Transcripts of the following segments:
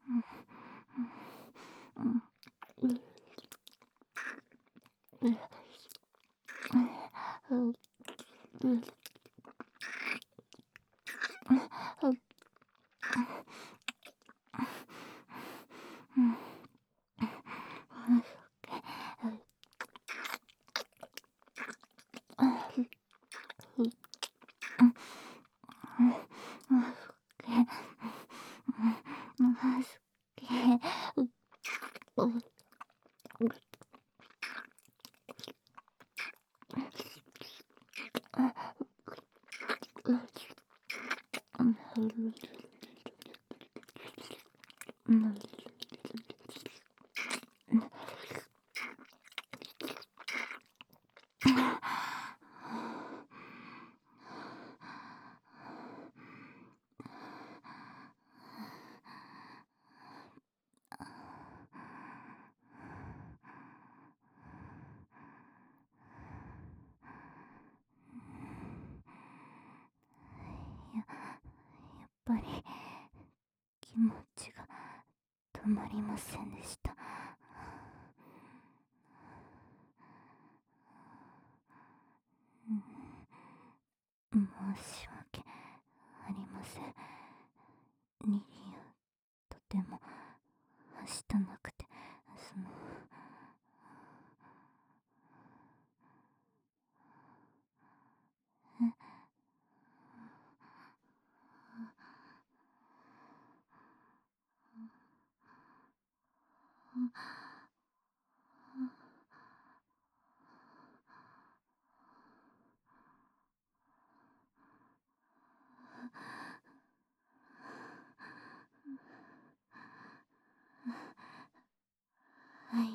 やっぱり気持ちが止まりませんでした。申し訳ありません。リリア、とてもはしたなくて、はい。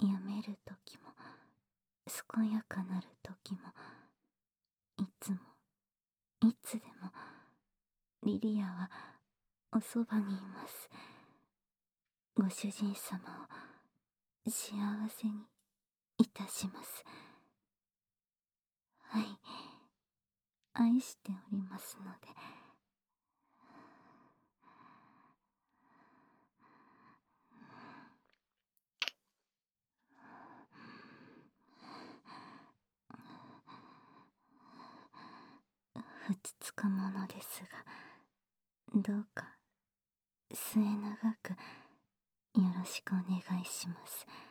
やめるときも、健やかなるときも、いつも、いつでも、リリアはおそばにいます。ご主人様を幸せにいたします。はい。愛しておりますので。ふつつかものですが、どうか末永くよろしくお願いします。